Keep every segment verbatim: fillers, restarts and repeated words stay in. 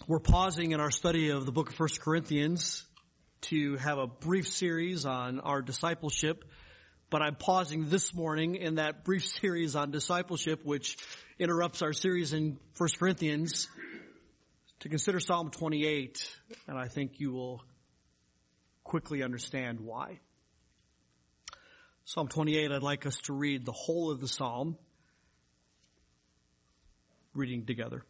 We're pausing in our study of the book of First Corinthians to have a brief series on our discipleship, but I'm pausing this morning in that brief series on discipleship, which interrupts our series in First Corinthians, to consider Psalm twenty-eight, and I think you will quickly understand why. Psalm twenty-eight, I'd like us to read the whole of the psalm, reading together.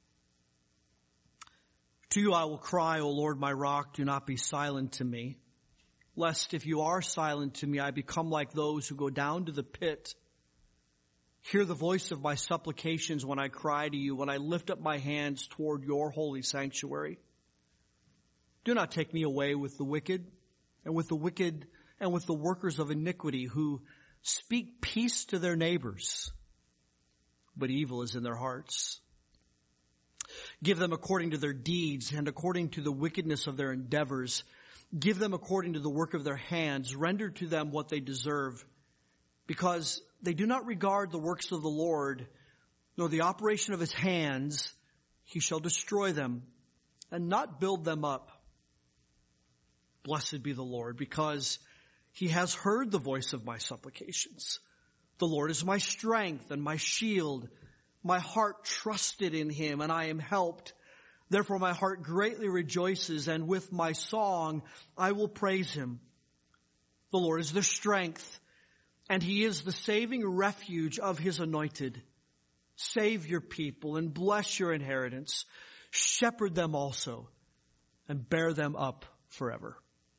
To you I will cry, O Lord, my rock, do not be silent to me. Lest if you are silent to me, I become like those who go down to the pit. Hear the voice of my supplications when I cry to you, when I lift up my hands toward your holy sanctuary. Do not take me away with the wicked, and with the wicked, and with the workers of iniquity who speak peace to their neighbors, but evil is in their hearts. Give them according to their deeds and according to the wickedness of their endeavors. Give them according to the work of their hands. Render to them what they deserve, because they do not regard the works of the Lord, nor the operation of his hands. He shall destroy them and not build them up. Blessed be the Lord, because he has heard the voice of my supplications. The Lord is my strength and my shield. My heart trusted in him, and I am helped. Therefore my heart greatly rejoices, and with my song I will praise him. The Lord is their strength, and he is the saving refuge of his anointed. Save your people and bless your inheritance. Shepherd them also, and bear them up forever.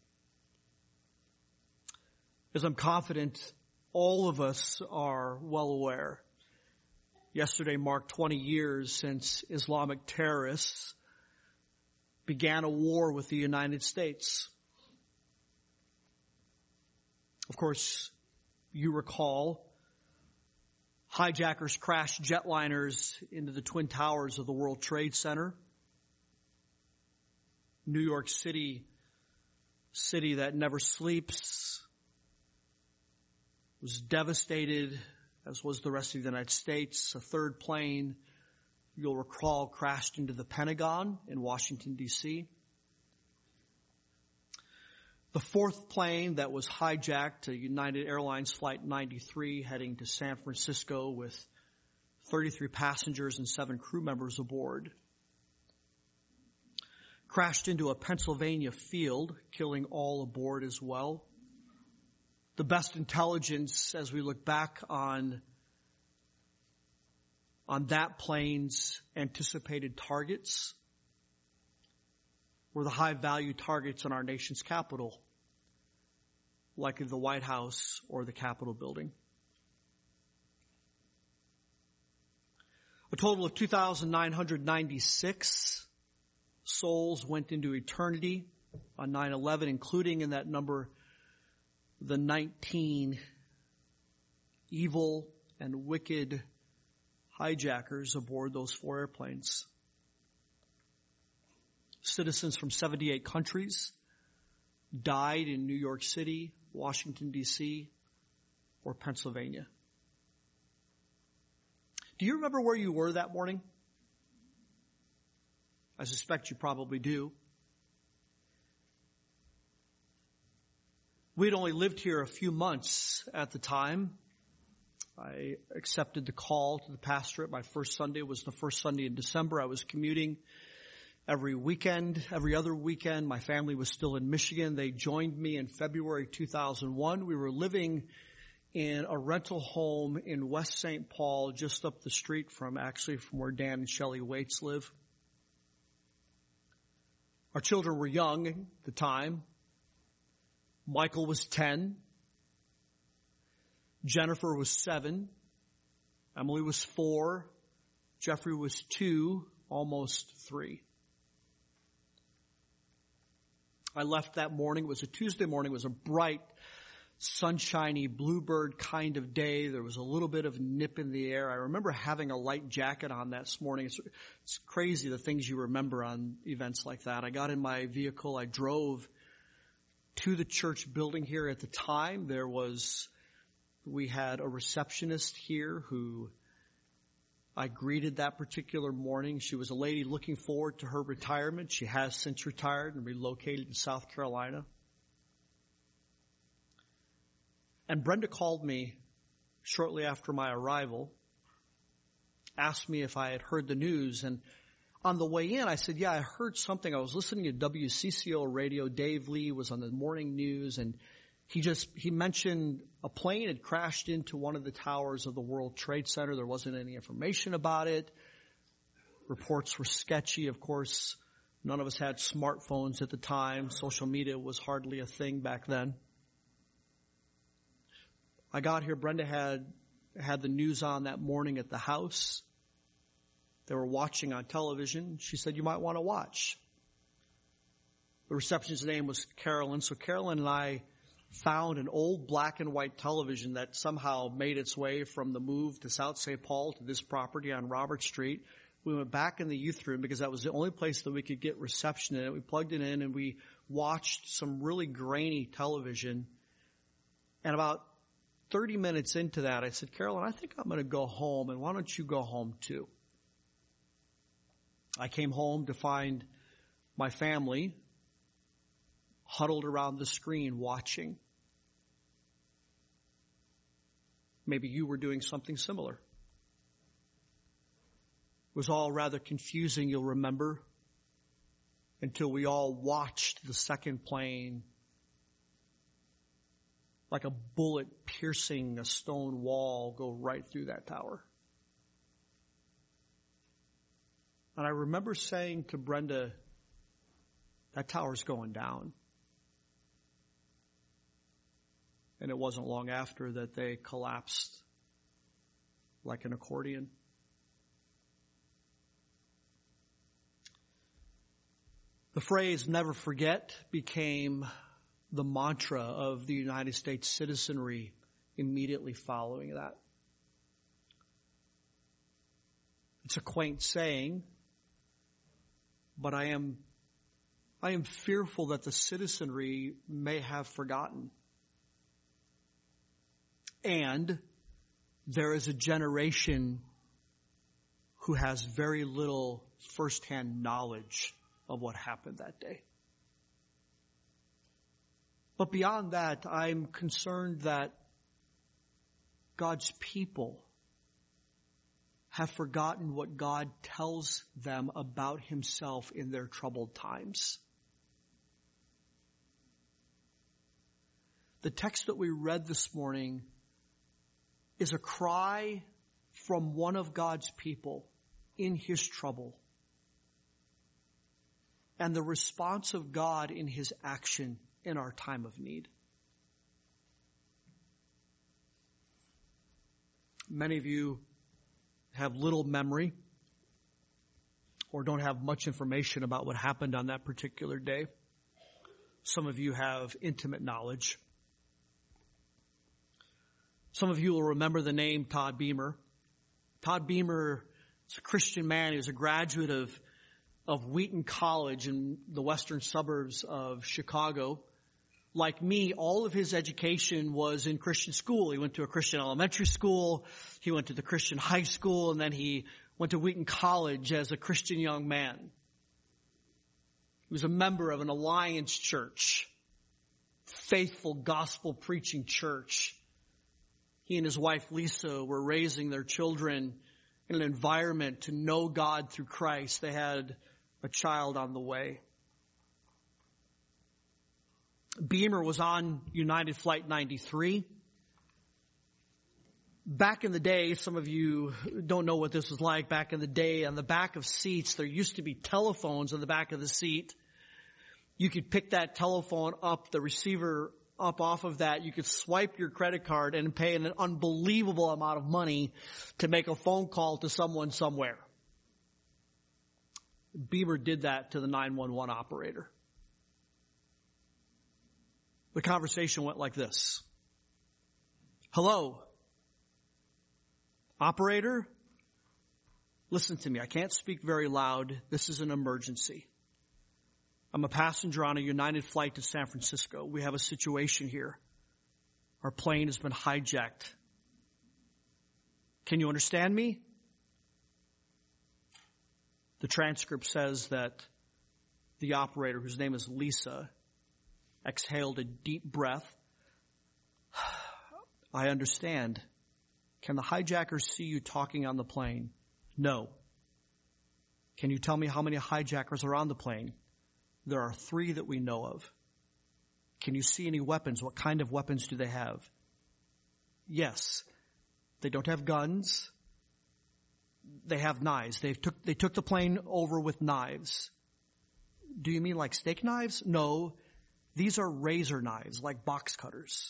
As I'm confident all of us are well aware, yesterday marked twenty years since Islamic terrorists began a war with the United States. Of course, you recall hijackers crashed jetliners into the Twin Towers of the World Trade Center. New York City, city that never sleeps, was devastated, as was the rest of the United States. A third plane, you'll recall, crashed into the Pentagon in Washington, D C The fourth plane that was hijacked, a United Airlines Flight ninety-three heading to San Francisco with thirty-three passengers and seven crew members aboard, crashed into a Pennsylvania field, killing all aboard as well. The best intelligence, as we look back on, on that plane's anticipated targets, were the high-value targets in our nation's capital, like the White House or the Capitol building. A total of two thousand nine hundred ninety-six souls went into eternity on nine eleven, including in that number the nineteen evil and wicked hijackers aboard those four airplanes. Citizens from seventy-eight countries died in New York City, Washington, D C, or Pennsylvania. Do you remember where you were that morning? I suspect you probably do. We'd only lived here a few months at the time. I accepted the call to the pastorate. My first Sunday was the first Sunday in December. I was commuting every weekend, every other weekend. My family was still in Michigan. They joined me in February two thousand one. We were living in a rental home in West Saint Paul, just up the street from, actually, from where Dan and Shelley Waits live. Our children were young at the time. Michael was ten. Jennifer was seven. Emily was four. Jeffrey was two, almost three. I left that morning. It was a Tuesday morning. It was a bright, sunshiny, bluebird kind of day. There was a little bit of nip in the air. I remember having a light jacket on that morning. It's, it's crazy the things you remember on events like that. I got in my vehicle. I drove to the church building here. At the time, there was, we had a receptionist here who I greeted that particular morning. She was a lady looking forward to her retirement. She has since retired and relocated to South Carolina. And Brenda called me shortly after my arrival, asked me if I had heard the news. And on the way in, I said, yeah, I heard something. I was listening to W C C O radio. Dave Lee was on the morning news, and he just, he mentioned a plane had crashed into one of the towers of the World Trade Center. There wasn't any information about it. Reports were sketchy. Of course, none of us had smartphones at the time. Social media was hardly a thing back then. I got here, Brenda had had the news on that morning at the house. They were watching on television. She said, you might want to watch. The receptionist's name was Carolyn. So Carolyn and I found an old black and white television that somehow made its way from the move to South Saint Paul to this property on Robert Street. We went back in the youth room because that was the only place that we could get reception in it. We plugged it in and we watched some really grainy television. And about thirty minutes into that, I said, Carolyn, I think I'm going to go home, and why don't you go home too? I came home to find my family huddled around the screen watching. Maybe you were doing something similar. It was all rather confusing, you'll remember, until we all watched the second plane like a bullet piercing a stone wall go right through that tower. And I remember saying to Brenda, that tower's going down. And it wasn't long after that they collapsed like an accordion. The phrase never forget became the mantra of the United States citizenry immediately following that. It's a quaint saying, but I am, I am fearful that the citizenry may have forgotten. And there is a generation who has very little firsthand knowledge of what happened that day. But beyond that, I'm concerned that God's people have forgotten what God tells them about himself in their troubled times. The text that we read this morning is a cry from one of God's people in his trouble, and the response of God in his action in our time of need. Many of you have little memory or don't have much information about what happened on that particular day. Some of you have intimate knowledge. Some of you will remember the name Todd Beamer. Todd Beamer is a Christian man. He was a graduate of, of Wheaton College in the western suburbs of Chicago. Like me, all of his education was in Christian school. He went to a Christian elementary school. He went to the Christian high school, and then he went to Wheaton College as a Christian young man. He was a member of an Alliance church, faithful gospel preaching church. He and his wife Lisa were raising their children in an environment to know God through Christ. They had a child on the way. Beamer was on United Flight ninety-three. Back in the day, some of you don't know what this was like. Back in the day, on the back of seats, there used to be telephones on the back of the seat. You could pick that telephone up, the receiver up off of that. You could swipe your credit card and pay an unbelievable amount of money to make a phone call to someone somewhere. Beamer did that to the nine one one operator. The conversation went like this. Hello, operator? Listen to me. I can't speak very loud. This is an emergency. I'm a passenger on a United flight to San Francisco. We have a situation here. Our plane has been hijacked. Can you understand me? The transcript says that the operator, whose name is Lisa, exhaled a deep breath. I understand. Can the hijackers see you talking on the plane? No. Can you tell me how many hijackers are on the plane? There are three that we know of. Can you see any weapons? What kind of weapons do they have? Yes. They don't have guns. They have knives. They took, they took the plane over with knives. Do you mean like steak knives? No. These are razor knives, like box cutters.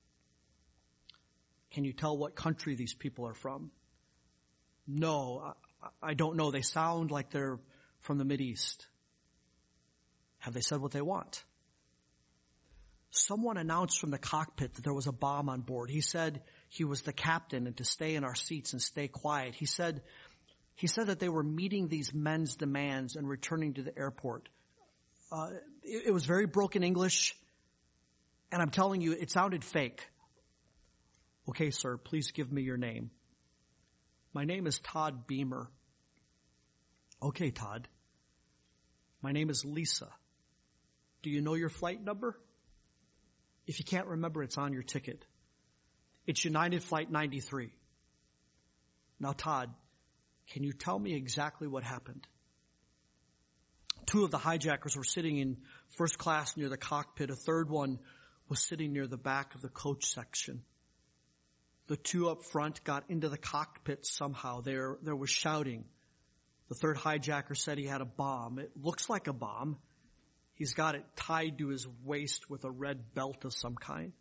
Can you tell what country these people are from? No, I, I don't know. They sound like they're from the Mideast. Have they said what they want? Someone announced from the cockpit that there was a bomb on board. He said he was the captain and to stay in our seats and stay quiet. He said, he said that they were meeting these men's demands and returning to the airport. Uh, it, it was very broken English, and I'm telling you, it sounded fake. Okay, sir, please give me your name. My name is Todd Beamer. Okay, Todd. My name is Lisa. Do you know your flight number? If you can't remember, it's on your ticket. It's United Flight ninety-three. Now, Todd, can you tell me exactly what happened? Two of the hijackers were sitting in first class near the cockpit. A third one was sitting near the back of the coach section. The two up front got into the cockpit somehow. There, there was shouting. The third hijacker said he had a bomb. It looks like a bomb. He's got it tied to his waist with a red belt of some kind.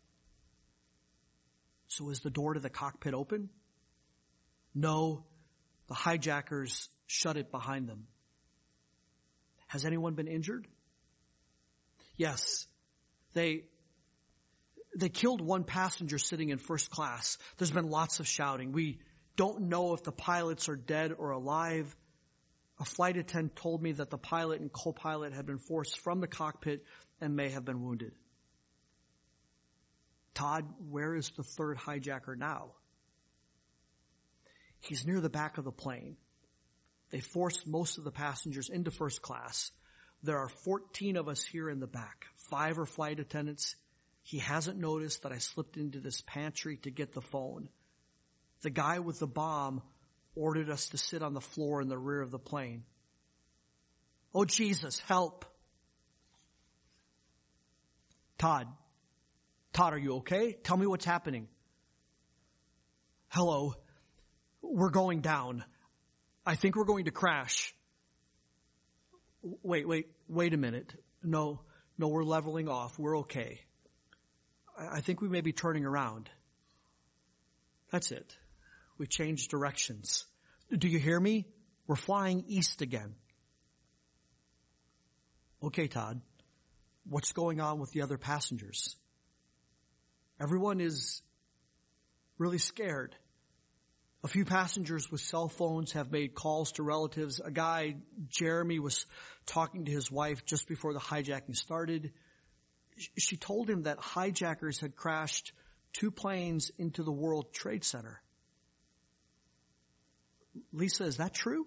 So is the door to the cockpit open? No, the hijackers shut it behind them. Has anyone been injured? Yes. They, they killed one passenger sitting in first class. There's been lots of shouting. We don't know if the pilots are dead or alive. A flight attendant told me that the pilot and co-pilot had been forced from the cockpit and may have been wounded. Todd, where is the third hijacker now? He's near the back of the plane. They forced most of the passengers into first class. There are fourteen of us here in the back. Five are flight attendants. He hasn't noticed that I slipped into this pantry to get the phone. The guy with the bomb ordered us to sit on the floor in the rear of the plane. Oh, Jesus, help. Todd. Todd, are you okay? Tell me what's happening. Hello. We're going down. I think we're going to crash. Wait, wait, wait a minute. No, no, we're leveling off. We're okay. I think we may be turning around. That's it. We changed directions. Do you hear me? We're flying east again. Okay, Todd. What's going on with the other passengers? Everyone is really scared. A few passengers with cell phones have made calls to relatives. A guy, Jeremy, was talking to his wife just before the hijacking started. She told him that hijackers had crashed two planes into the World Trade Center. Lisa, is that true?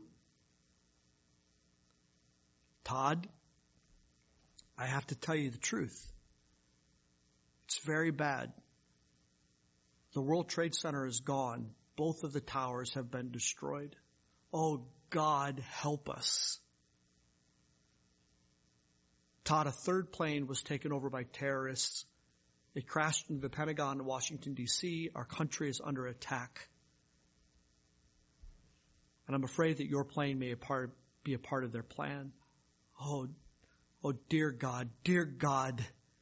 Todd, I have to tell you the truth. It's very bad. The World Trade Center is gone. Both of the towers have been destroyed. Oh, God, help us. Todd, a third plane was taken over by terrorists. It crashed into the Pentagon in Washington, D C Our country is under attack. And I'm afraid that your plane may a part, be a part of their plan. Oh, oh, dear God, dear God.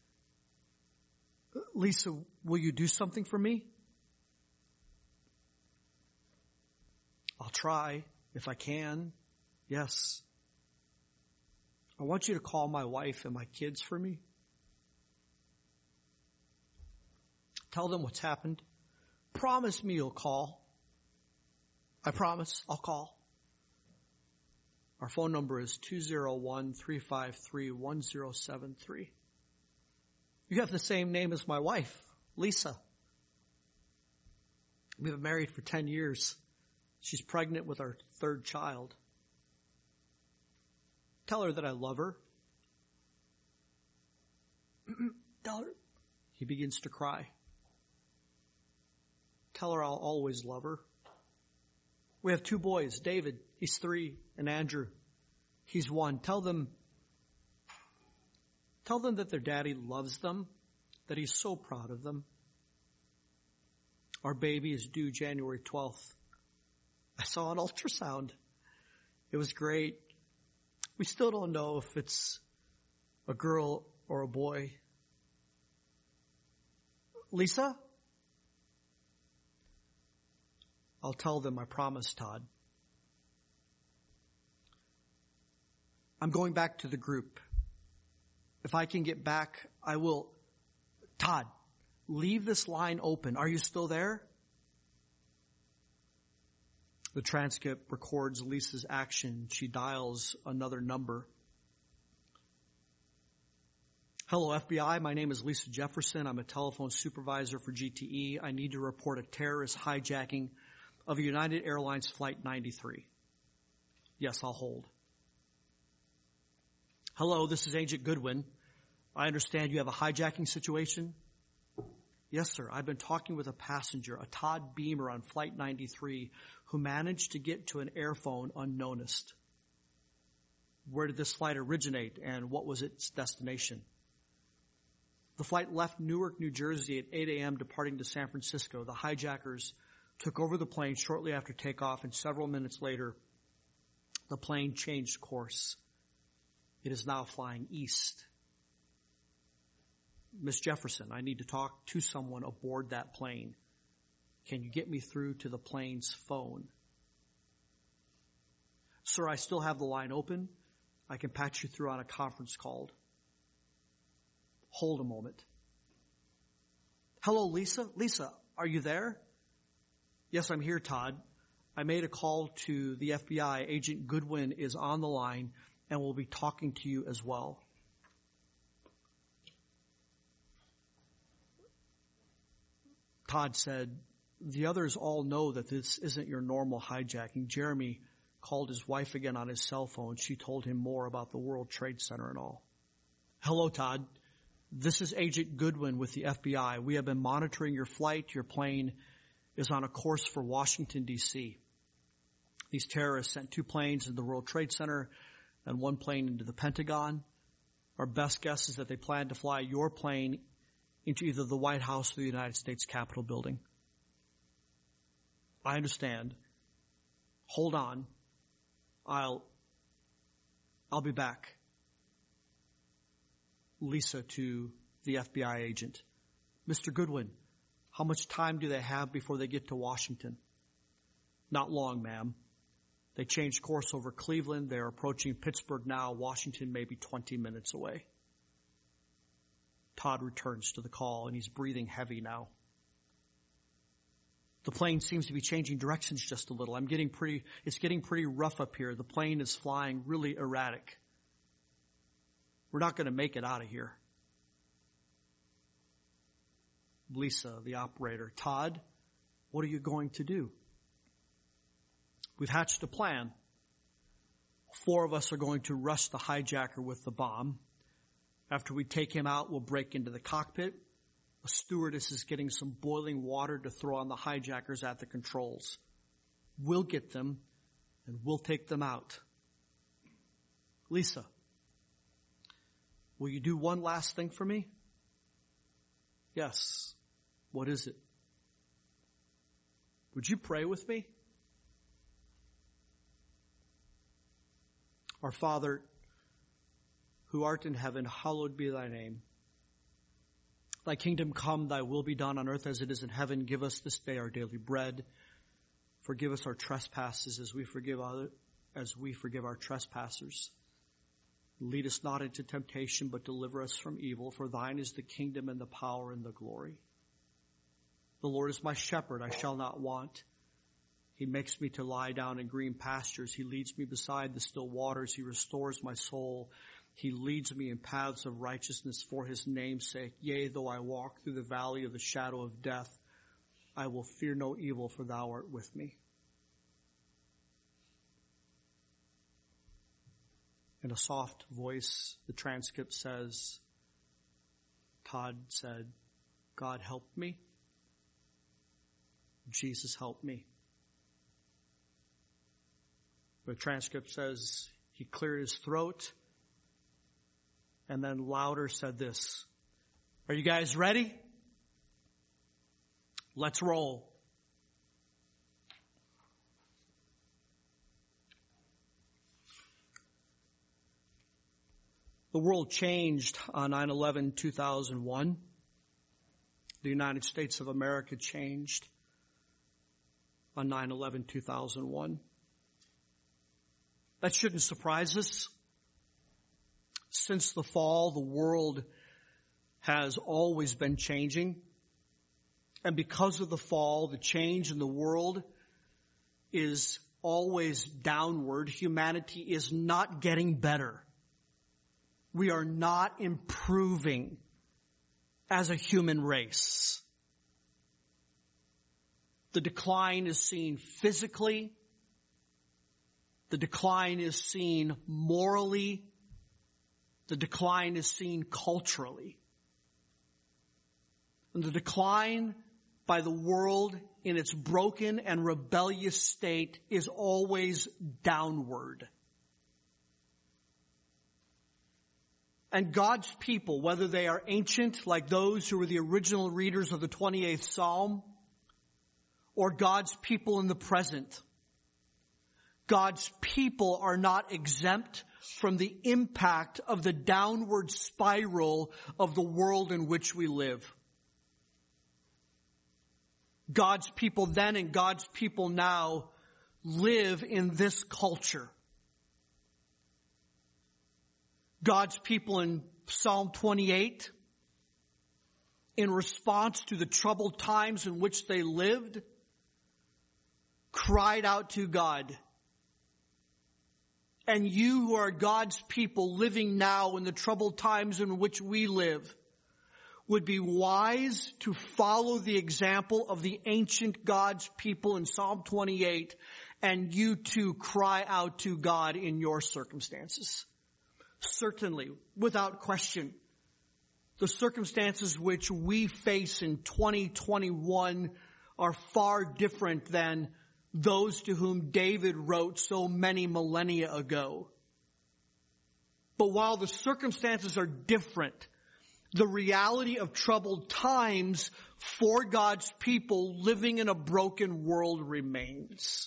Lisa, will you do something for me? I'll try if I can. Yes. I want you to call my wife and my kids for me. Tell them what's happened. Promise me you'll call. I promise I'll call. Our phone number is two oh one, three five three, one oh seven three. You have the same name as my wife, Lisa. We've been married for ten years. She's pregnant with our third child. Tell her that I love her. Tell her. He begins to cry. Tell her I'll always love her. We have two boys, David, he's three, and Andrew, he's one. Tell them, tell them that their daddy loves them, that he's so proud of them. Our baby is due January twelfth. I saw an ultrasound. It was great. We still don't know if it's a girl or a boy. Lisa? I'll tell them, I promise, Todd. I'm going back to the group. If I can get back, I will. Todd, leave this line open. Are you still there? The transcript records Lisa's action. She dials another number. Hello, F B I. My name is Lisa Jefferson. I'm a telephone supervisor for G T E. I need to report a terrorist hijacking of a United Airlines Flight ninety-three. Yes, I'll hold. Hello, this is Agent Goodwin. I understand you have a hijacking situation? Yes, sir. I've been talking with a passenger, a Todd Beamer on Flight ninety-three, who managed to get to an airphone unnoticed. Where did this flight originate and what was its destination? The flight left Newark, New Jersey at eight a.m. departing to San Francisco. The hijackers took over the plane shortly after takeoff, and several minutes later, the plane changed course. It is now flying east. Miss Jefferson, I need to talk to someone aboard that plane. Can you get me through to the plane's phone? Sir, I still have the line open. I can patch you through on a conference call. Hold a moment. Hello, Lisa? Lisa, are you there? Yes, I'm here, Todd. I made a call to the F B I. Agent Goodwin is on the line and will be talking to you as well. Todd said, the others all know that this isn't your normal hijacking. Jeremy called his wife again on his cell phone. She told him more about the World Trade Center and all. Hello, Todd. This is Agent Goodwin with the F B I. We have been monitoring your flight. Your plane is on a course for Washington, D C These terrorists sent two planes into the World Trade Center and one plane into the Pentagon. Our best guess is that they plan to fly your plane into either the White House or the United States Capitol building. I understand. Hold on. I'll, I'll be back. Lisa to the F B I agent. Mister Goodwin, how much time do they have before they get to Washington? Not long, ma'am. They changed course over Cleveland. They're approaching Pittsburgh now. Washington may be twenty minutes away. Todd returns to the call, and he's breathing heavy now. The plane seems to be changing directions just a little. I'm getting pretty, it's getting pretty rough up here. The plane is flying really erratic. We're not going to make it out of here. Lisa, the operator. Todd, what are you going to do? We've hatched a plan. Four of us are going to rush the hijacker with the bomb. After we take him out, we'll break into the cockpit. A stewardess is getting some boiling water to throw on the hijackers at the controls. We'll get them, and we'll take them out. Lisa, will you do one last thing for me? Yes. What is it? Would you pray with me? Our Father, who art in heaven, hallowed be thy name. Thy kingdom come, thy will be done on earth as it is in heaven. Give us this day our daily bread. Forgive us our trespasses as we forgive other, as we forgive our trespassers. Lead us not into temptation, but deliver us from evil. For thine is the kingdom and the power and the glory. The Lord is my shepherd, I shall not want. He makes me to lie down in green pastures. He leads me beside the still waters. He restores my soul. He leads me in paths of righteousness for his name's sake. Yea, though I walk through the valley of the shadow of death, I will fear no evil, for thou art with me. In a soft voice, the transcript says, Todd said, God help me. Jesus help me. The transcript says he cleared his throat and then louder said this, are you guys ready? Let's roll. The world changed on nine eleven two thousand one. The United States of America changed on nine eleven two thousand one. That shouldn't surprise us. Since the fall, the world has always been changing. And because of the fall, the change in the world is always downward. Humanity is not getting better. We are not improving as a human race. The decline is seen physically. The decline is seen morally. The decline is seen culturally. And the decline by the world in its broken and rebellious state is always downward. And God's people, whether they are ancient, like those who were the original readers of the twenty-eighth Psalm, or God's people in the present, God's people are not exempt from the impact of the downward spiral of the world in which we live. God's people then and God's people now live in this culture. God's people in Psalm twenty-eight, in response to the troubled times in which they lived, cried out to God. And you who are God's people living now in the troubled times in which we live would be wise to follow the example of the ancient God's people in Psalm twenty-eight, and you too cry out to God in your circumstances. Certainly, without question, the circumstances which we face in twenty twenty-one are far different than those to whom David wrote so many millennia ago. But while the circumstances are different, the reality of troubled times for God's people living in a broken world remains.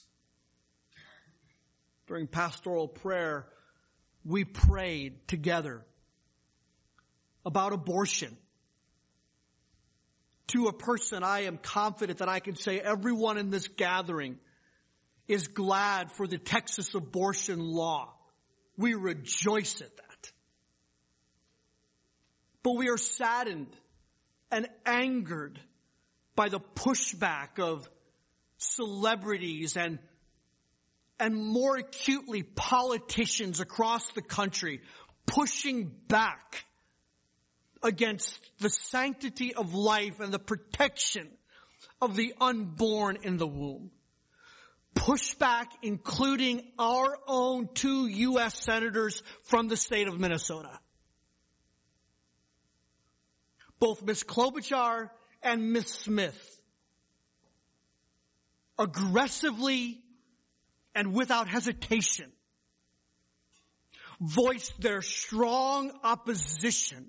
During pastoral prayer, we prayed together about abortion. To a person, I am confident that I can say everyone in this gathering is glad for the Texas abortion law. We rejoice at that. But we are saddened and angered by the pushback of celebrities and and more acutely politicians across the country pushing back against the sanctity of life and the protection of the unborn in the womb. Pushback including our own two U S senators from the state of Minnesota. Both Miz Klobuchar and Miz Smith aggressively and without hesitation voiced their strong opposition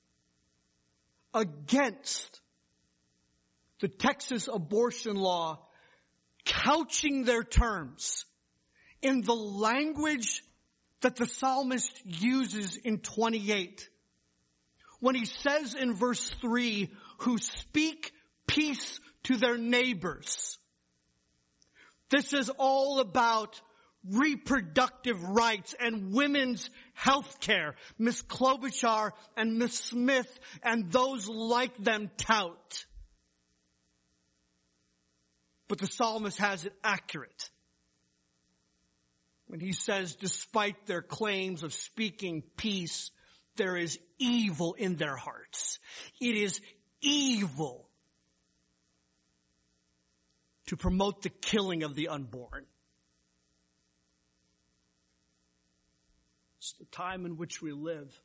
against the Texas abortion law, couching their terms in the language that the psalmist uses in twenty-eight. When he says in verse three, who speak peace to their neighbors. This is all about reproductive rights and women's health care. Miz Klobuchar and Miz Smith and those like them tout. But the psalmist has it accurate when he says, despite their claims of speaking peace, there is evil in their hearts. It is evil to promote the killing of the unborn. the time in which we live.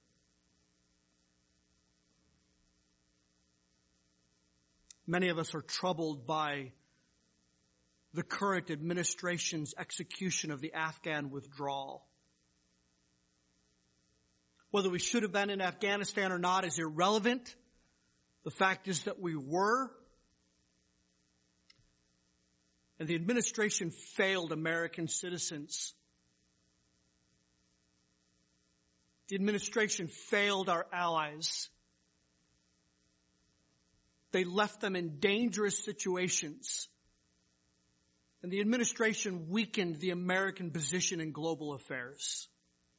Many of us are troubled by the current administration's execution of the Afghan withdrawal. Whether we should have been in Afghanistan or not is irrelevant. The fact is that we were. And the administration failed American citizens. The administration failed our allies. They left them in dangerous situations. And the administration weakened the American position in global affairs.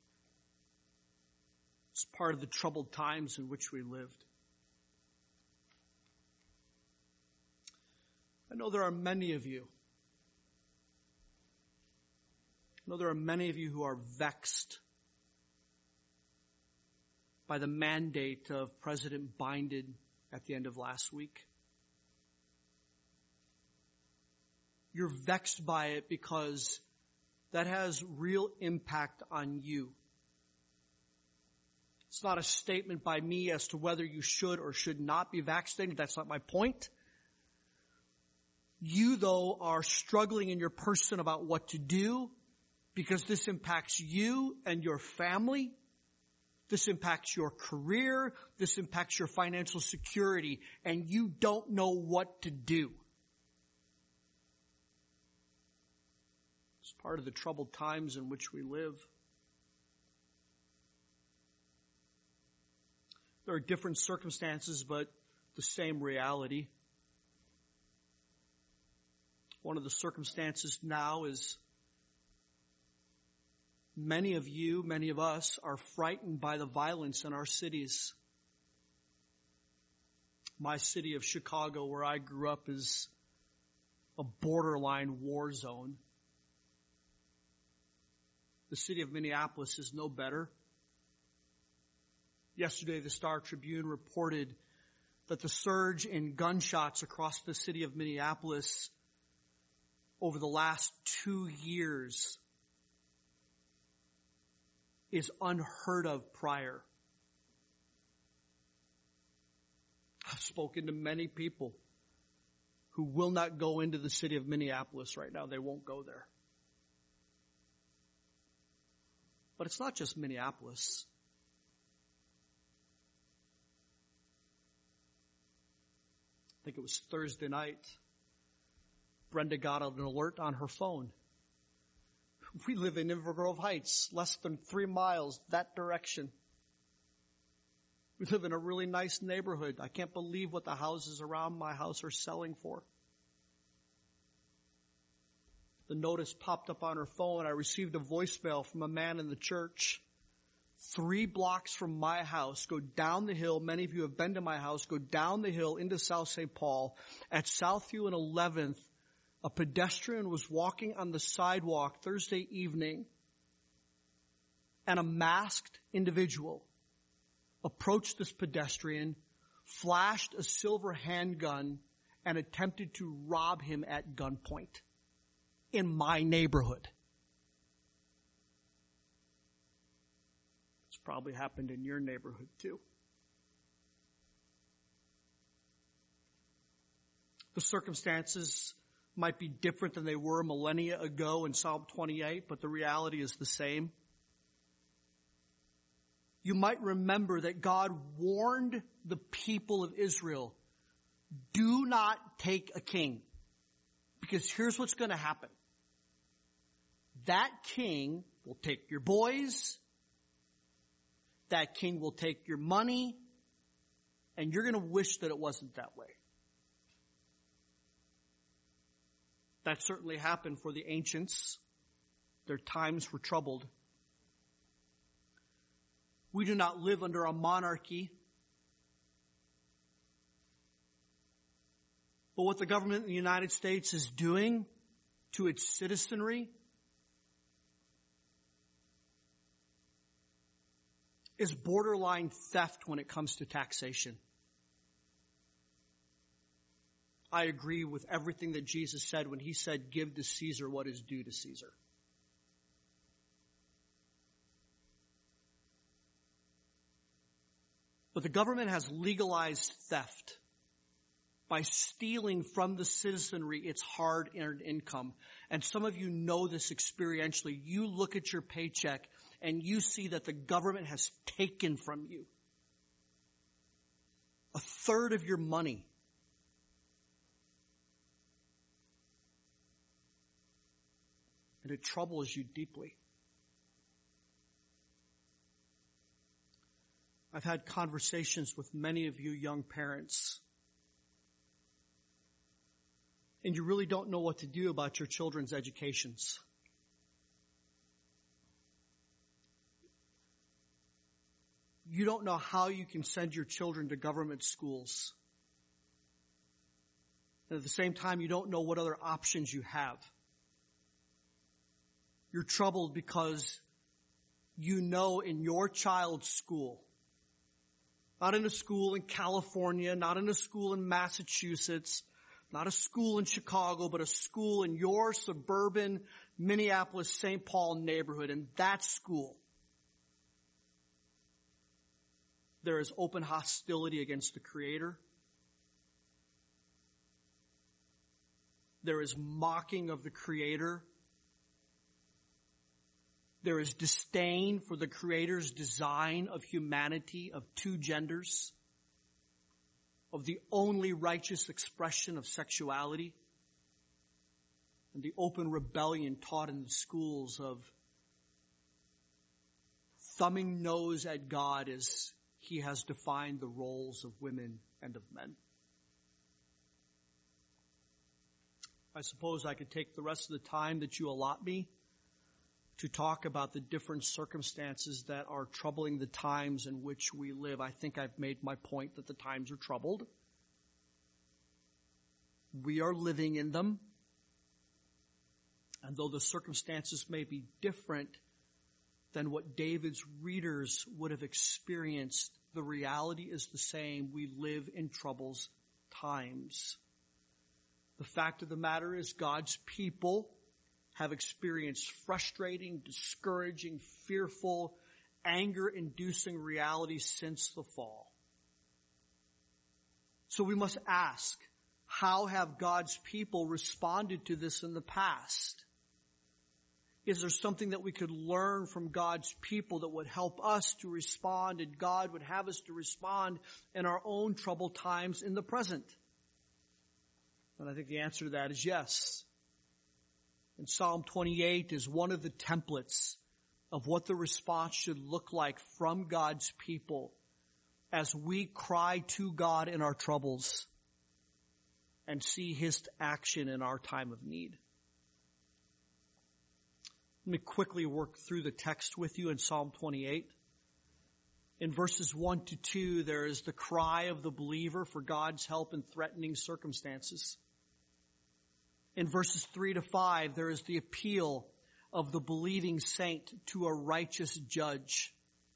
It's part of the troubled times in which we lived. I know there are many of you. I know there are many of you who are vexed by the mandate of President Biden at the end of last week. You're vexed by it because that has real impact on you. It's not a statement by me as to whether you should or should not be vaccinated. That's not my point. You, though, are struggling in your person about what to do because this impacts you and your family. This impacts your career. This impacts your financial security, and you don't know what to do. It's part of the troubled times in which we live. There are different circumstances, but the same reality. One of the circumstances now is many of you, many of us, are frightened by the violence in our cities. My city of Chicago, where I grew up, is a borderline war zone. The city of Minneapolis is no better. Yesterday, the Star Tribune reported that the surge in gunshots across the city of Minneapolis over the last two years is unheard of prior. I've spoken to many people who will not go into the city of Minneapolis right now. They won't go there. But it's not just Minneapolis. I think it was Thursday night. Brenda got an alert on her phone. We live in Inver Grove Heights, less than three miles that direction. We live in a really nice neighborhood. I can't believe what the houses around my house are selling for. The notice popped up on her phone. I received a voicemail from a man in the church. Three blocks from my house, go down the hill. Many of you have been to my house. Go down the hill into South Saint Paul. At Southview and eleventh, a pedestrian was walking on the sidewalk Thursday evening, and a masked individual approached this pedestrian, flashed a silver handgun, and attempted to rob him at gunpoint in my neighborhood. It's probably happened in your neighborhood too. The circumstances might be different than they were millennia ago in Psalm twenty-eight, but the reality is the same. You might remember that God warned the people of Israel, do not take a king, because here's what's going to happen. That king will take your boys, that king will take your money, and you're going to wish that it wasn't that way. That certainly happened for the ancients. Their times were troubled. We do not live under a monarchy. But what the government in the United States is doing to its citizenry is borderline theft when it comes to taxation. I agree with everything that Jesus said when he said, give to Caesar what is due to Caesar. But the government has legalized theft by stealing from the citizenry its hard-earned income. And some of you know this experientially. You look at your paycheck and you see that the government has taken from you a third of your money. And it troubles you deeply. I've had conversations with many of you young parents, and you really don't know what to do about your children's educations. You don't know how you can send your children to government schools. And at the same time, you don't know what other options you have. You're troubled because you know in your child's school, not in a school in California, not in a school in Massachusetts, not a school in Chicago, but a school in your suburban Minneapolis, Saint Paul neighborhood. In that school, there is open hostility against the Creator. There is mocking of the Creator. There is disdain for the Creator's design of humanity, of two genders, of the only righteous expression of sexuality, and the open rebellion taught in the schools of thumbing nose at God as He has defined the roles of women and of men. I suppose I could take the rest of the time that you allot me to talk about the different circumstances that are troubling the times in which we live. I think I've made my point that the times are troubled. We are living in them. And though the circumstances may be different than what David's readers would have experienced, the reality is the same. We live in troubles times. The fact of the matter is God's people have experienced frustrating, discouraging, fearful, anger-inducing realities since the fall. So we must ask, how have God's people responded to this in the past? Is there something that we could learn from God's people that would help us to respond, and God would have us to respond in our own troubled times in the present? And I think the answer to that is yes. And Psalm twenty-eight is one of the templates of what the response should look like from God's people as we cry to God in our troubles and see His action in our time of need. Let me quickly work through the text with you in Psalm twenty-eight. In verses one to two, there is the cry of the believer for God's help in threatening circumstances. In verses three to five, there is the appeal of the believing saint to a righteous judge.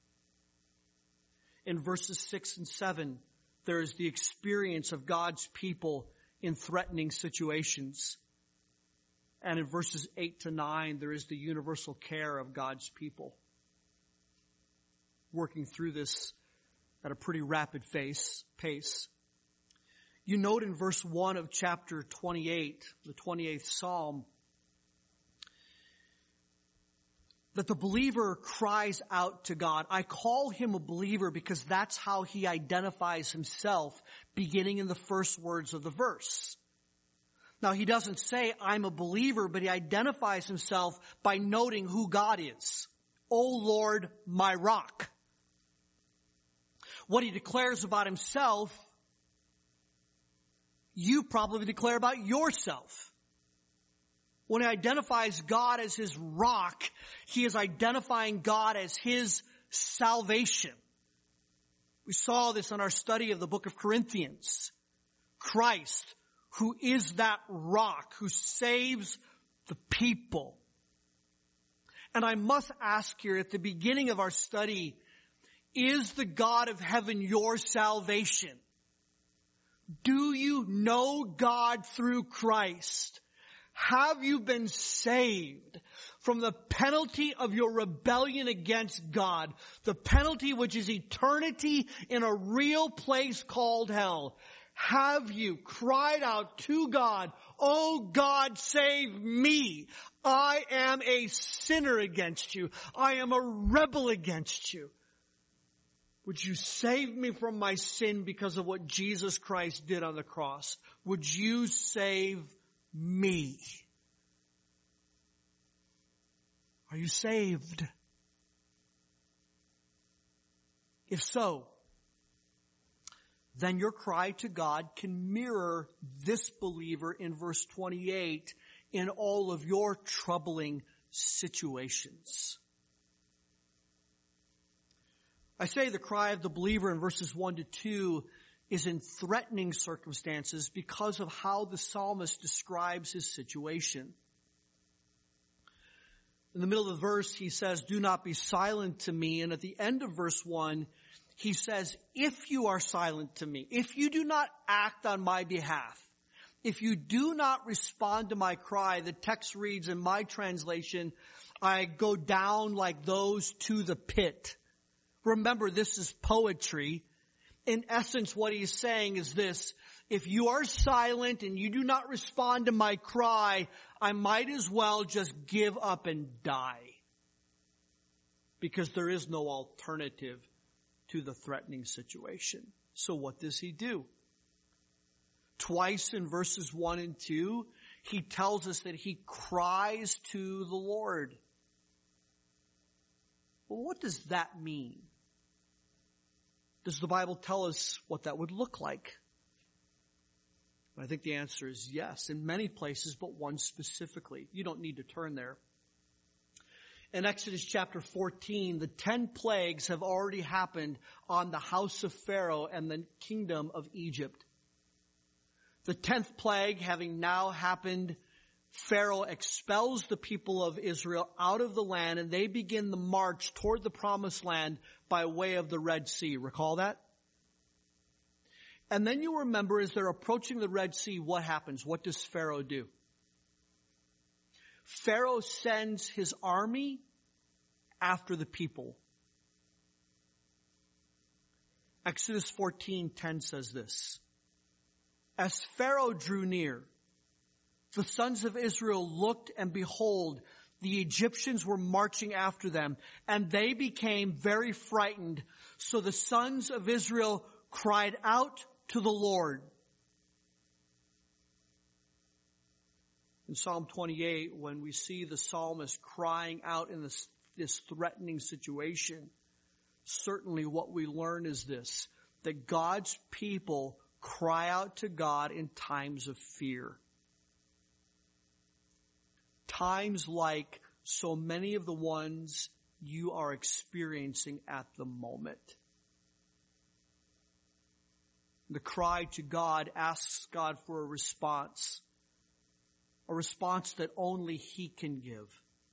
In verses six and seven, there is the experience of God's people in threatening situations. And in verses eight to nine, there is the universal care of God's people. Working through this at a pretty rapid pace. You note in verse one of chapter twenty-eight, the twenty-eighth Psalm, that the believer cries out to God. I call him a believer because that's how he identifies himself, beginning in the first words of the verse. Now, he doesn't say, I'm a believer, but he identifies himself by noting who God is. O Lord, my rock. What he declares about himself, you probably declare about yourself. When he identifies God as his rock, he is identifying God as his salvation. We saw this in our study of the book of Corinthians. Christ, who is that rock, who saves the people. And I must ask here at the beginning of our study, is the God of heaven your salvation? Do you know God through Christ? Have you been saved from the penalty of your rebellion against God, the penalty which is eternity in a real place called hell, have you cried out to God, "Oh God, save me. I am a sinner against you. I am a rebel against you. Would you save me from my sin because of what Jesus Christ did on the cross? Would you save me?" Are you saved? If so, then your cry to God can mirror this believer in verse twenty-eight in all of your troubling situations. I say the cry of the believer in verses one to two is in threatening circumstances because of how the psalmist describes his situation. In the middle of the verse, he says, "Do not be silent to me." And at the end of verse one, he says, "If you are silent to me, if you do not act on my behalf, if you do not respond to my cry," the text reads in my translation, "I go down like those to the pit." Remember, this is poetry. In essence, what he's saying is this: if you are silent and you do not respond to my cry, I might as well just give up and die, because there is no alternative to the threatening situation. So what does he do? Twice in verses one and two, he tells us that he cries to the Lord. Well, what does that mean? Does the Bible tell us what that would look like? I think the answer is yes, in many places, but one specifically. You don't need to turn there. In Exodus chapter fourteen, the ten plagues have already happened on the house of Pharaoh and the kingdom of Egypt. The tenth plague having now happened, Pharaoh expels the people of Israel out of the land, and they begin the march toward the promised land by way of the Red Sea. Recall that? And then you remember, as they're approaching the Red Sea, what happens? What does Pharaoh do? Pharaoh sends his army after the people. Exodus fourteen ten says this: "As Pharaoh drew near, the sons of Israel looked, and behold, the Egyptians were marching after them, and they became very frightened. So the sons of Israel cried out to the Lord." In Psalm twenty-eight, when we see the psalmist crying out in this, this threatening situation, certainly what we learn is this: that God's people cry out to God in times of fear. Times like so many of the ones you are experiencing at the moment. The cry to God asks God for a response, a response that only He can give.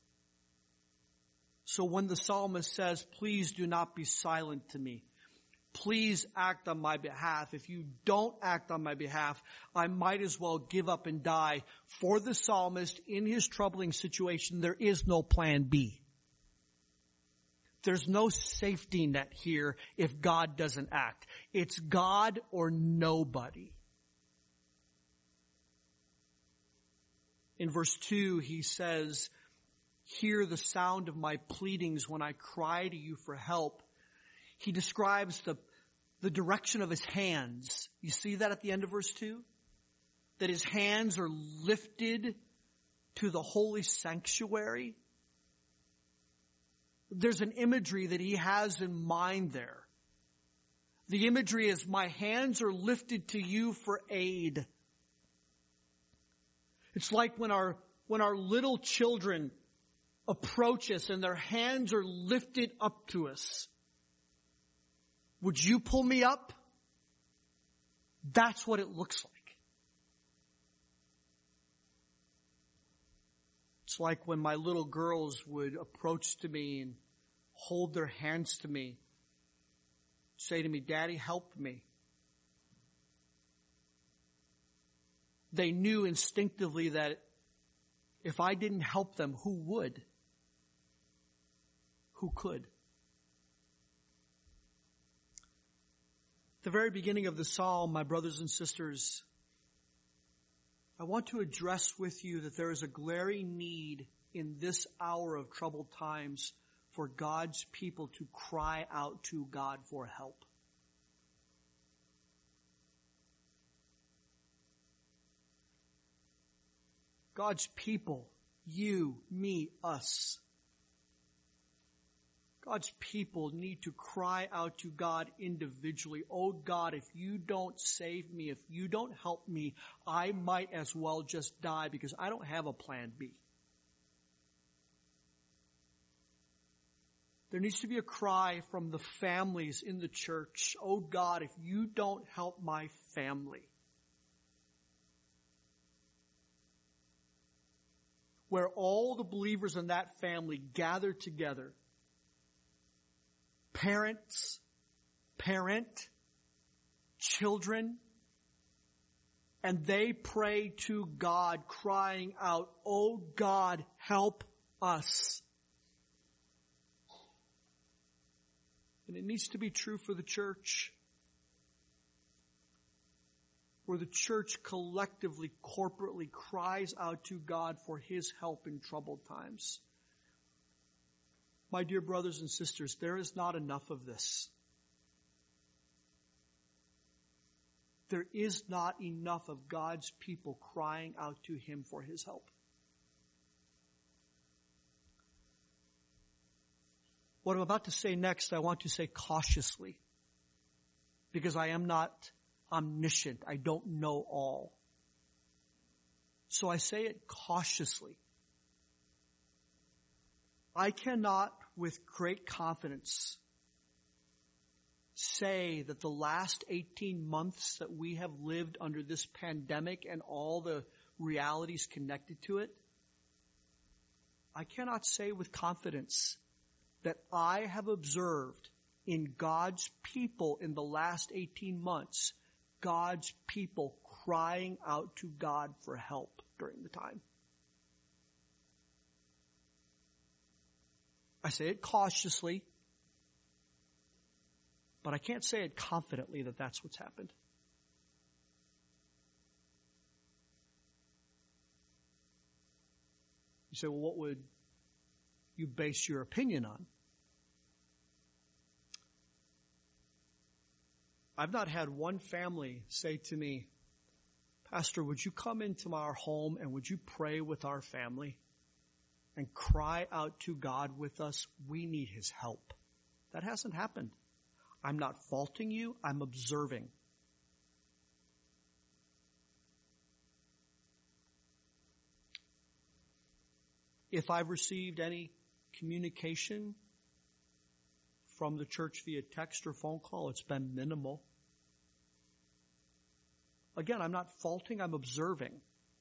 So when the psalmist says, "Please do not be silent to me. Please act on my behalf. If you don't act on my behalf, I might as well give up and die." For the psalmist, in his troubling situation, there is no plan B. There's no safety net here if God doesn't act. It's God or nobody. In verse two, he says, "Hear the sound of my pleadings when I cry to you for help." He describes the, the direction of his hands. You see that at the end of verse two? That his hands are lifted to the holy sanctuary. There's an imagery that he has in mind there. The imagery is, my hands are lifted to you for aid. It's like when our, when our little children approach us and their hands are lifted up to us. Would you pull me up? That's what it looks like. It's like when my little girls would approach to me and hold their hands to me, say to me, "Daddy, help me." They knew instinctively that if I didn't help them, who would? who could. At the very beginning of the psalm, my brothers and sisters, I want to address with you that there is a glaring need in this hour of troubled times for God's people to cry out to God for help. God's people, you, me, us. God's people need to cry out to God individually. Oh God, if you don't save me, if you don't help me, I might as well just die because I don't have a plan B. There needs to be a cry from the families in the church. Oh God, if you don't help my family. Where all the believers in that family gather together. Parents, parent, children, and they pray to God, crying out, "Oh God, help us." And it needs to be true for the church, where the church collectively, corporately cries out to God for His help in troubled times. My dear brothers and sisters, there is not enough of this. There is not enough of God's people crying out to Him for His help. What I'm about to say next, I want to say cautiously, because I am not omniscient. I don't know all. So I say it cautiously. I cannot, with great confidence, say that the last eighteen months that we have lived under this pandemic and all the realities connected to it, I cannot say with confidence that I have observed in God's people in the last eighteen months, God's people crying out to God for help during the time. I say it cautiously, but I can't say it confidently that that's what's happened. You say, well, what would you base your opinion on? I've not had one family say to me, "Pastor, would you come into our home and would you pray with our family and cry out to God with us? We need His help." That hasn't happened. I'm not faulting you. I'm observing. If I've received any communication from the church via text or phone call, it's been minimal. Again, I'm not faulting, I'm observing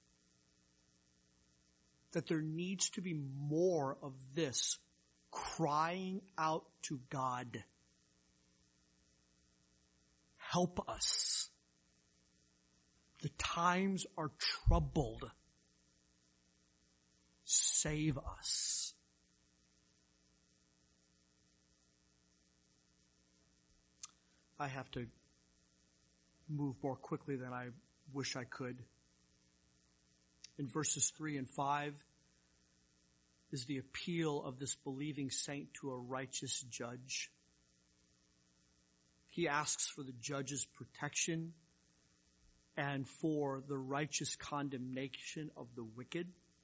that there needs to be more of this crying out to God. Help us. The times are troubled. Save us. I have to move more quickly than I wish I could. In verses three and five is the appeal of this believing saint to a righteous judge. He asks for the judge's protection and for the righteous condemnation of the wicked.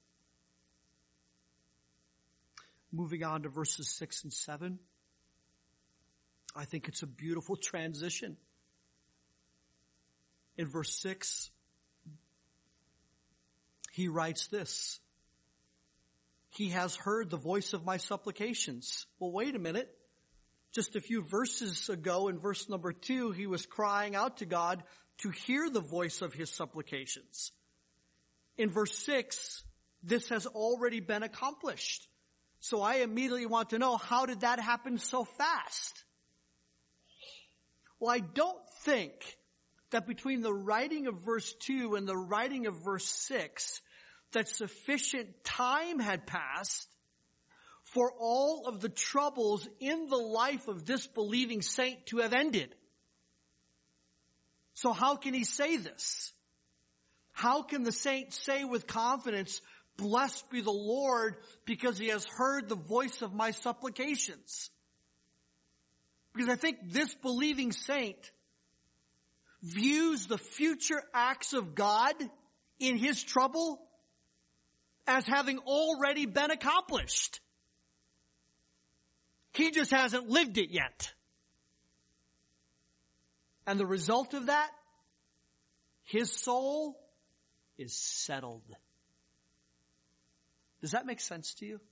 Moving on to verses six and seven, I think it's a beautiful transition. In verse six, he writes this: "He has heard the voice of my supplications." Well, wait a minute. Just a few verses ago in verse number two, he was crying out to God to hear the voice of his supplications. In verse six, this has already been accomplished. So I immediately want to know, how did that happen so fast? Well, I don't think that between the writing of verse two and the writing of verse six, that sufficient time had passed for all of the troubles in the life of this believing saint to have ended. So how can he say this? How can the saint say with confidence, blessed be the Lord, because he has heard the voice of my supplications? Because I think this believing saint views the future acts of God in his trouble as having already been accomplished. He just hasn't lived it yet. And the result of that, his soul is settled. Does that make sense to you?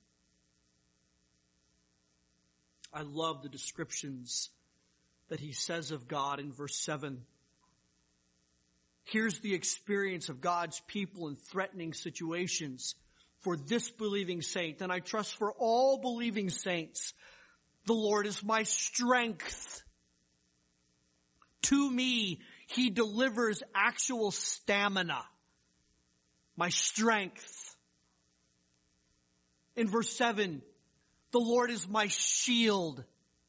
I love the descriptions that he says of God in verse seven. Here's the experience of God's people in threatening situations for this believing saint, and I trust for all believing saints. The Lord is my strength. To me, he delivers actual stamina. My strength. In verse seven, the Lord is my shield.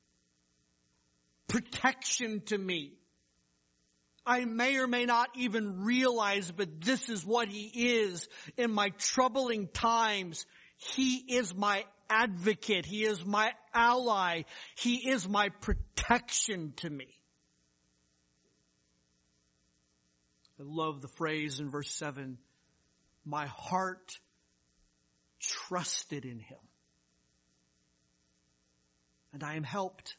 Protection to me. I may or may not even realize, but this is what he is in my troubling times. He is my advocate. He is my ally. He is my protection to me. I love the phrase in verse seven. My heart trusted in him, and I am helped.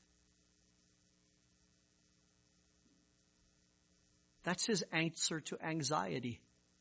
That's his answer to anxiety.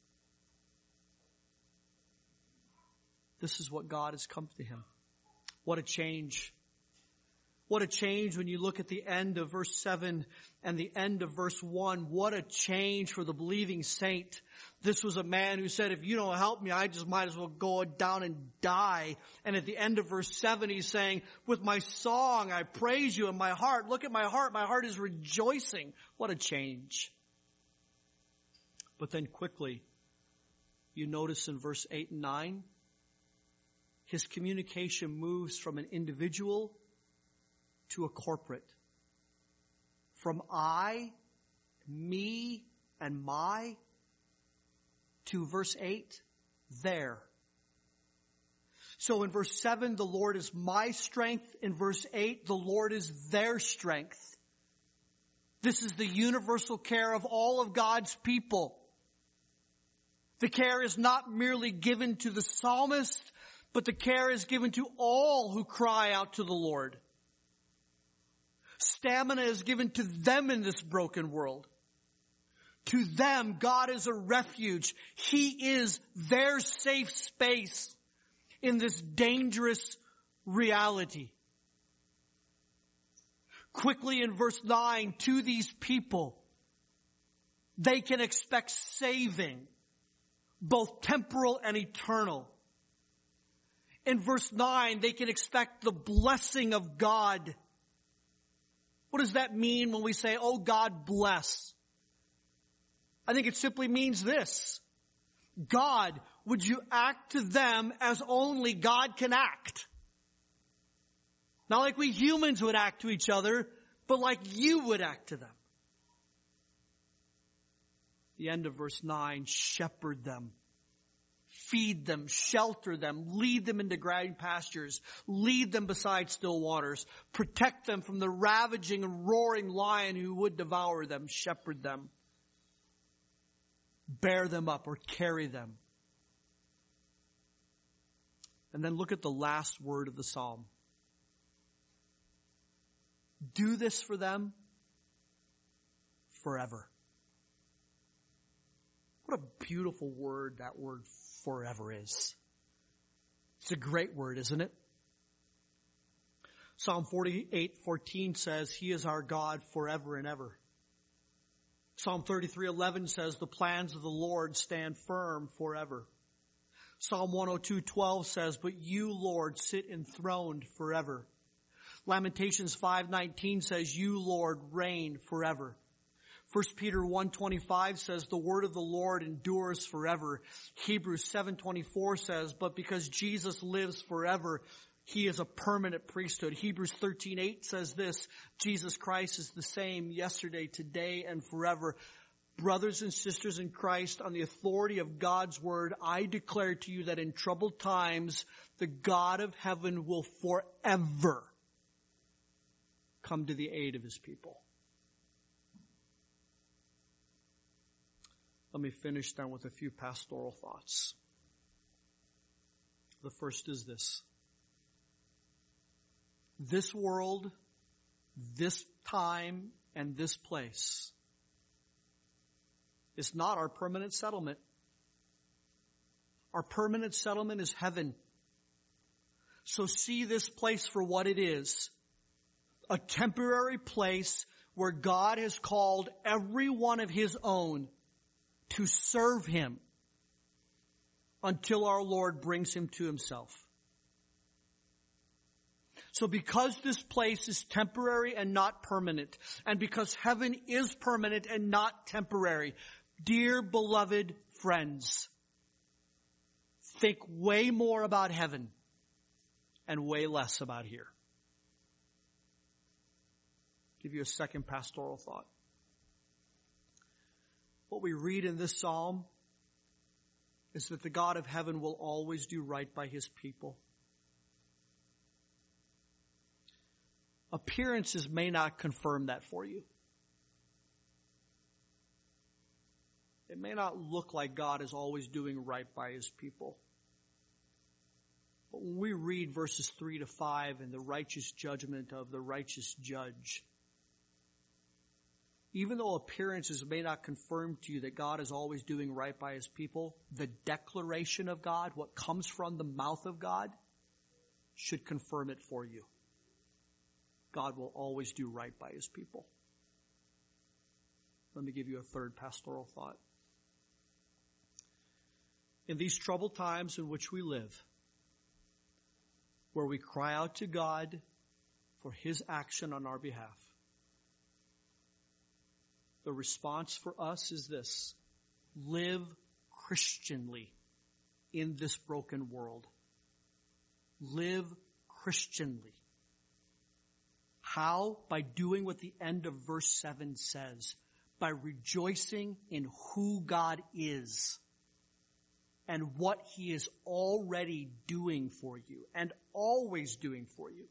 This is what God has come to him. What a change. What a change when you look at the end of verse seven and the end of verse one. What a change for the believing saint. This was a man who said, if you don't help me, I just might as well go down and die. And at the end of verse seven, he's saying, with my song, I praise you in my heart. Look at my heart. My heart is rejoicing. What a change. But then quickly, you notice in verse eight and nine, his communication moves from an individual to a corporate. From I, me, and my, to verse eight, there. So in verse seven, the Lord is my strength. In verse eight, the Lord is their strength. This is the universal care of all of God's people. The care is not merely given to the psalmist, but the care is given to all who cry out to the Lord. Stamina is given to them in this broken world. To them, God is a refuge. He is their safe space in this dangerous reality. Quickly in verse nine, to these people, they can expect saving, both temporal and eternal. In verse nine, they can expect the blessing of God. What does that mean when we say, oh God bless? I think it simply means this. God, would you act to them as only God can act? Not like we humans would act to each other, but like you would act to them. The end of verse nine, shepherd them, feed them, shelter them, lead them into green pastures, lead them beside still waters, protect them from the ravaging and roaring lion who would devour them, shepherd them, bear them up or carry them. And then look at the last word of the psalm. Do this for them forever. What a beautiful word that word forever is. It's a great word, isn't it? Psalm forty-eight fourteen says, He is our God forever and ever. Psalm thirty-three eleven says, the plans of the Lord stand firm forever. Psalm one oh two twelve says, but you, Lord, sit enthroned forever. Lamentations five nineteen says, you, Lord, reign forever. First Peter one twenty-five says, the word of the Lord endures forever. Hebrews seven twenty-four says, but because Jesus lives forever, He is a permanent priesthood. Hebrews thirteen eight says this, Jesus Christ is the same yesterday, today, and forever. Brothers and sisters in Christ, on the authority of God's word, I declare to you that in troubled times, the God of heaven will forever come to the aid of his people. Let me finish then with a few pastoral thoughts. The first is this. This world, this time, and this place is not our permanent settlement. Our permanent settlement is heaven. So see this place for what it is. A temporary place where God has called every one of his own to serve him until our Lord brings him to himself. So because this place is temporary and not permanent, and because heaven is permanent and not temporary, dear beloved friends, think way more about heaven and way less about here. I'll give you a second pastoral thought. What we read in this psalm is that the God of heaven will always do right by his people. Appearances may not confirm that for you. It may not look like God is always doing right by his people. But when we read verses three to five and the righteous judgment of the righteous judge, even though appearances may not confirm to you that God is always doing right by his people, the declaration of God, what comes from the mouth of God, should confirm it for you. God will always do right by his people. Let me give you a third pastoral thought. In these troubled times in which we live, where we cry out to God for his action on our behalf, the response for us is this: live Christianly in this broken world. Live Christianly. How? By doing what the end of verse seven says. By rejoicing in who God is and what he is already doing for you and always doing for you.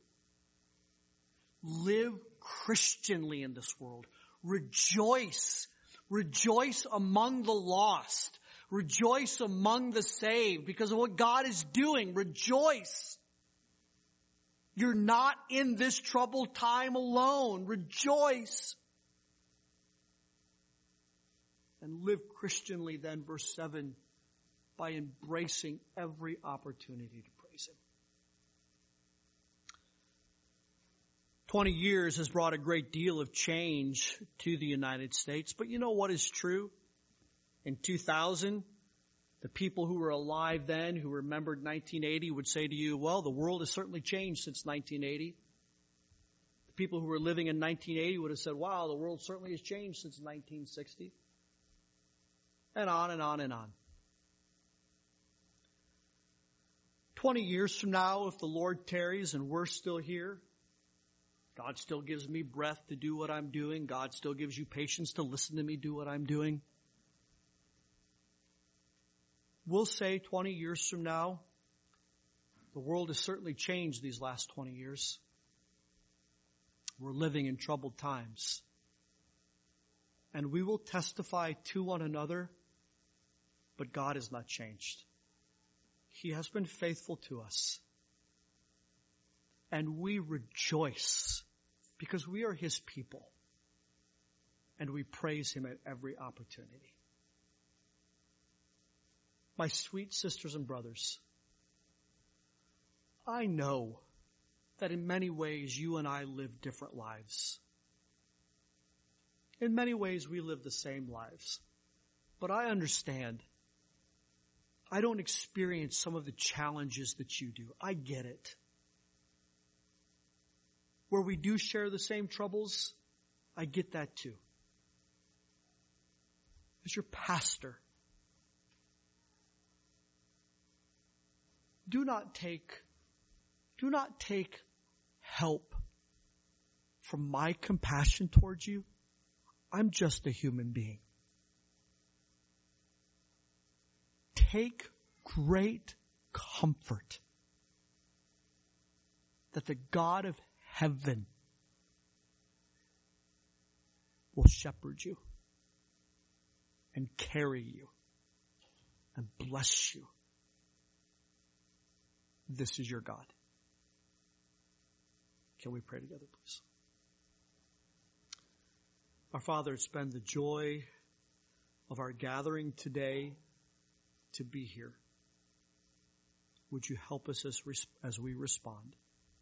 Live Christianly in this world. Rejoice. Rejoice among the lost. Rejoice among the saved because of what God is doing. Rejoice. You're not in this troubled time alone. Rejoice. And live Christianly then, verse seven, by embracing every opportunity to praise him. Twenty years has brought a great deal of change to the United States. But you know what is true? In two thousand, the people who were alive then, who remembered nineteen eighty, would say to you, well, the world has certainly changed since nineteen eighty. The people who were living in nineteen eighty would have said, wow, the world certainly has changed since nineteen sixty. And on and on and on. Twenty years from now, if the Lord tarries and we're still here, God still gives me breath to do what I'm doing. God still gives you patience to listen to me do what I'm doing. We'll say twenty years from now, the world has certainly changed these last twenty years. We're living in troubled times. And we will testify to one another, but God has not changed. He has been faithful to us. And we rejoice because we are his people. And we praise him at every opportunity. My sweet sisters and brothers, I know that in many ways you and I live different lives. In many ways we live the same lives. But I understand. I don't experience some of the challenges that you do. I get it. Where we do share the same troubles, I get that too. As your pastor, do not take, do not take help from my compassion towards you. I'm just a human being. Take great comfort that the God of heaven will shepherd you and carry you and bless you. This is your God. Can we pray together, please? Our Father, it's been the joy of our gathering today to be here. Would you help us as, as we respond?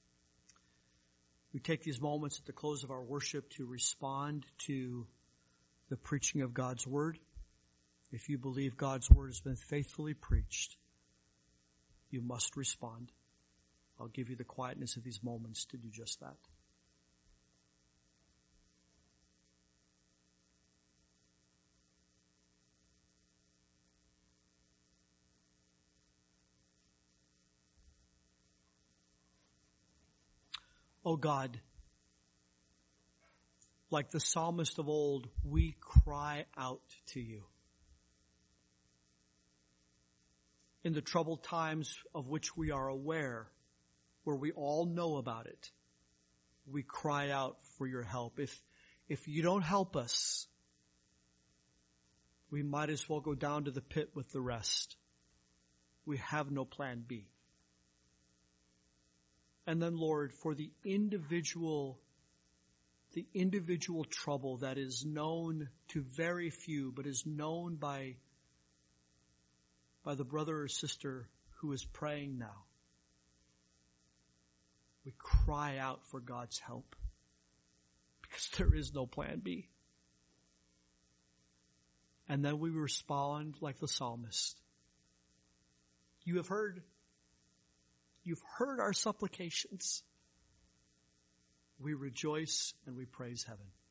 We take these moments at the close of our worship to respond to the preaching of God's Word. If you believe God's Word has been faithfully preached, you must respond. I'll give you the quietness of these moments to do just that. Oh God, like the psalmist of old, we cry out to you. In the troubled times of which we are aware, where we all know about it, we cry out for your help. If, if you don't help us, we might as well go down to the pit with the rest. We have no plan B. And then, Lord, for the individual, the individual trouble that is known to very few, but is known by, by the brother or sister who is praying now, we cry out for God's help because there is no plan B. And then we respond like the psalmist. You have heard. You've heard our supplications. We rejoice and we praise heaven.